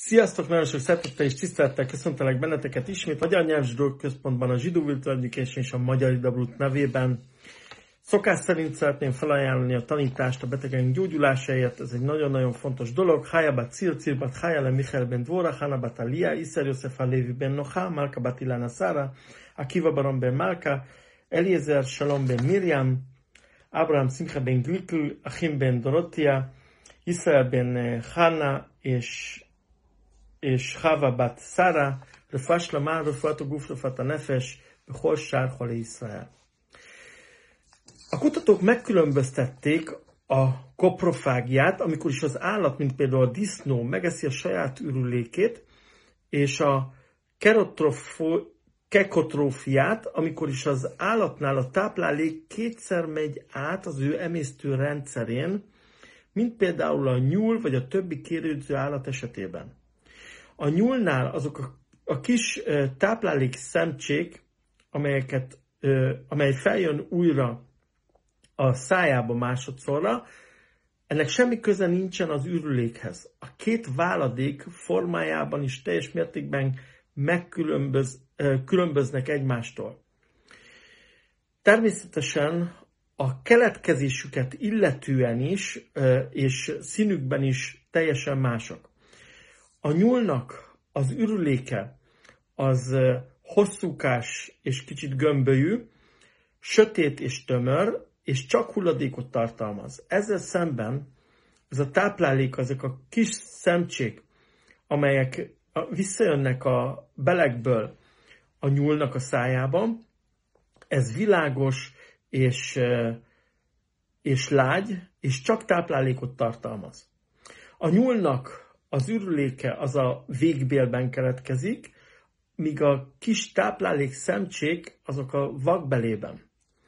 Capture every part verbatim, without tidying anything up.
Sziasztok! Nagyon sok szeretettel és tisztelettel köszöntelek benneteket ismét Magyar Nyelvzsidó Központban, a Zsidó Virtual Education és a Magyar Hidabrut nevében. Szokás szerint szeretném felajánlani a tanítást a betegeink gyógyulásáért. Ez egy nagyon-nagyon fontos dolog. Hája bat Cir, Cir bat Hája le Michael ben Dvora, Hána bat Alia, Iszer Yosef Alevi ben Noha, Malka bat Ilana Szára, Akiva baron ben Malka, Eliezer Shalom ben Miriam, Abraham Simcha ben Glikl, Achim ben Dorotia, Israel ben Hanna és és Chava bat Szára, Refuá Shlama, Refuát Guf, Refuát Nefesh, Bechol Sár Chole Israel. A kutatók megkülönböztették a koprofágiát, amikor is az állat, mint például a disznó, megeszi a saját ürülékét, és a kekotrófiát, amikor is az állatnál a táplálék kétszer megy át az ő emésztő rendszerén, mint például a nyúl vagy a többi kérődző állat esetében. A nyúlnál azok a, a kis uh, táplálék szemcsék, amelyeket, uh, amely feljön újra a szájába másodszorra, ennek semmi köze nincsen az ürülékhez. A két váladék formájában is teljes mértékben megkülönböz, uh, különböznek egymástól. Természetesen a keletkezésüket illetően is, uh, és színükben is teljesen mások. A nyúlnak az ürüléke az hosszúkás és kicsit gömbölyű, sötét és tömör, és csak hulladékot tartalmaz. Ezzel szemben ez a táplálék, azok a kis szemcsék, amelyek visszajönnek a belegből a nyúlnak a szájában, ez világos és, és lágy, és csak táplálékot tartalmaz. A nyúlnak az ürüléke az a végbélben keletkezik, míg a kis táplálék szemcsék azok a vakbelében.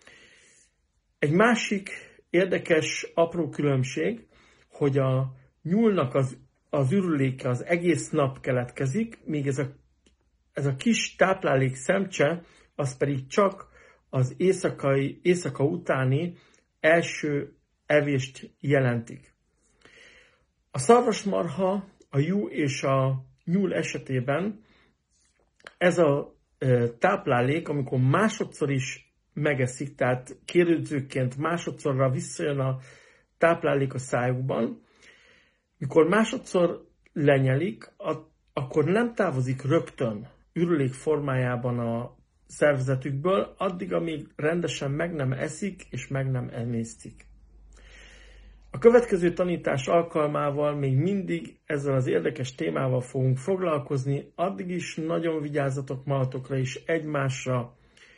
Egy másik érdekes, apró különbség, hogy a nyúlnak az, az ürüléke az egész nap keletkezik, míg ez a, ez a kis táplálék szemcse, az pedig csak az éjszakai, éjszaka utáni első evést jelentik. A szarvasmarha, a juh és a nyúl esetében ez a táplálék, amikor másodszor is megeszik, tehát kérődzőként másodszorra visszajön a táplálék a szájukban, mikor másodszor lenyelik, akkor nem távozik rögtön ürülék formájában a szervezetükből, addig, amíg rendesen meg nem eszik és meg nem emésztik. A következő tanítás alkalmával még mindig ezzel az érdekes témával fogunk foglalkozni, addig is nagyon vigyázzatok magatokra és egymásra.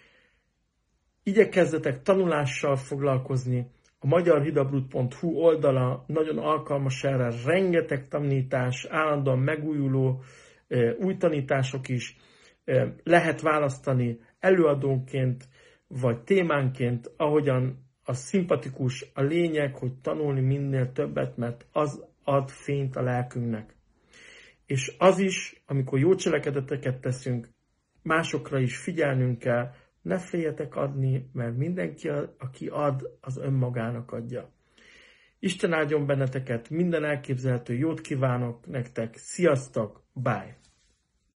Igyekezzetek tanulással foglalkozni. A magyarhidabrut pont hu oldala nagyon alkalmas erre, rengeteg tanítás, állandóan megújuló új tanítások is. Lehet választani előadónként vagy témánként, ahogyan a szimpatikus, a lényeg, hogy tanulni minél többet, mert az ad fényt a lelkünknek. És az is, amikor jó cselekedeteket teszünk, másokra is figyelnünk kell, ne féljetek adni, mert mindenki, aki ad, az önmagának adja. Isten áldjon benneteket, minden elképzelhető jót kívánok nektek, sziasztok, bye!